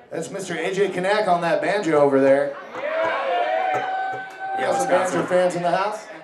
That's Mr. AJ Kanak on that banjo over there. Yeah, Some banjo fans in the house?